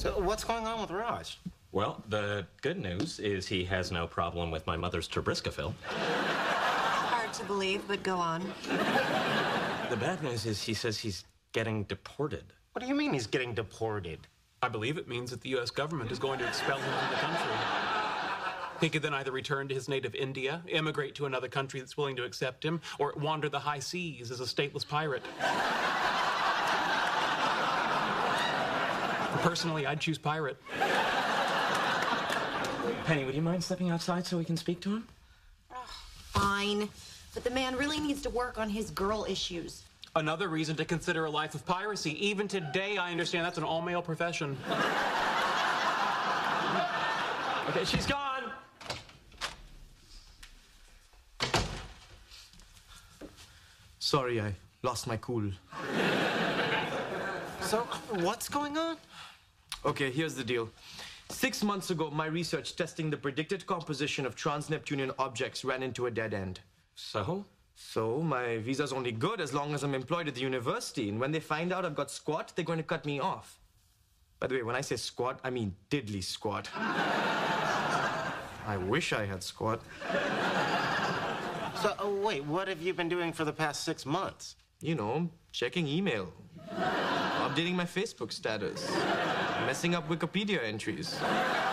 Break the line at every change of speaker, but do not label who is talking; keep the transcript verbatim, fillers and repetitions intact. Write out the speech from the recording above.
So what's going on with Raj?
Well, the good news is he has no problem with my mother's Triscafil.
Hard to believe, but go on.
The bad news is he says he's getting deported.
What do you mean he's getting deported?
I believe it means that the U S government is going to expel him from the country. He could then either return to his native India, immigrate to another country that's willing to accept him, or wander the high seas as a stateless pirate. Personally, I'd choose pirate.
Penny, would you mind stepping outside so we can speak to him?
Oh, fine. But the man really needs to work on his girl issues.
Another reason to consider a life of piracy. Even today, I understand that's an all-male profession.
Okay, she's gone.
Sorry, I lost my cool.
So, what's going on?
Okay, here's the deal. Six months ago, my research testing the predicted composition of trans-Neptunian objects ran into a dead end.
So?
So, my visa's only good as long as I'm employed at the university, and when they find out I've got squat, they're going to cut me off. By the way, when I say squat, I mean diddly squat. I wish I had squat.
So, oh, wait, what have you been doing for the past six months?
You know, checking email, updating my Facebook status, messing up Wikipedia entries.